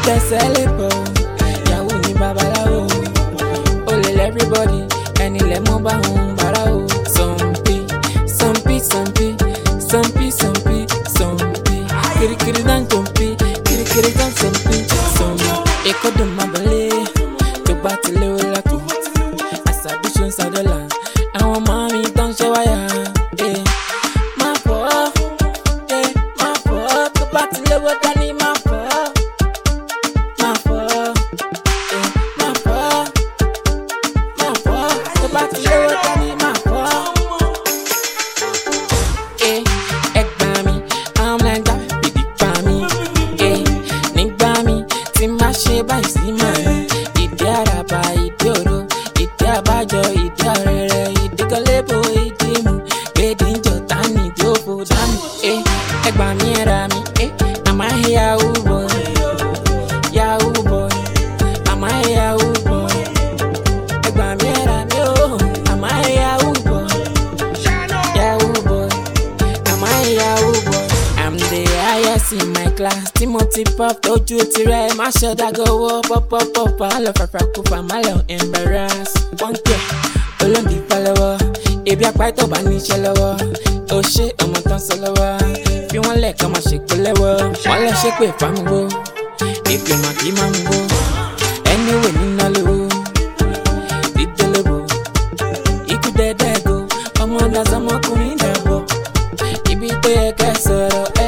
celebrate. Yahoo ni babaláwo. Olè everybody, ẹni lẹ mọ́ bá òun bàrà o. Some kirikiri dan tompi, kirikiri dan some. Eko dum mabale, tó bá ti lé o lákò. Àṣàbí ṣe ń ṣàdọ́là, àwọn màmí tó ń ṣe wáyà. Má fọ́, tó bá ti lé o dání má fọ́. Má fọ́, tó bá ti lé o dání má fọ́. Ṣe báyìí sí màá ìdí àràbà ìdí òro ìdí àbájọ ìdí ọ̀rẹ́rẹ́ ìdí kọlẹ́bù ìdí mú gbèdé ìjọ tání ìdí òfò dání ẹgbà mi ẹ̀rà mi àmà yahoo boy àmà yahoo boy ẹgbà mi ẹ̀rà mi àmà yahoo boy àmà yahoo boy. I'm the highest in my class. Timothy Pop, ojú tirẹ̀, má ṣe dágọ́wọ́ pop. Má lọ fàfàkùfà, má lọ embarrass. Wọ́n tẹ̀ olóńgbì pálọ́wọ́, ebi apáìtọ̀ bá níṣẹ́ lọ́wọ́. Ó ṣe ọmọ tán sọ lọ́wọ́, bí wọ́n lẹ̀ kọ́ máa ṣèpò lẹ́wọ́. Wọ́n lọ ṣépè fámúgbó, ìpè mà kí máa mú gbó. Anyway níná lówó, dídélébò, ikú dẹ́dẹ́gò, ọmọ dasọmọkùnrin dàbọ̀. Ibi tó yẹ kẹ́ sọ̀rọ̀